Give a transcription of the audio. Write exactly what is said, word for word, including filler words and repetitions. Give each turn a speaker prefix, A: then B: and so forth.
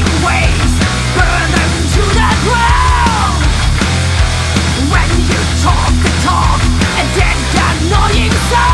A: waste, burn them to the ground. When you talk the talk and then annoying sound.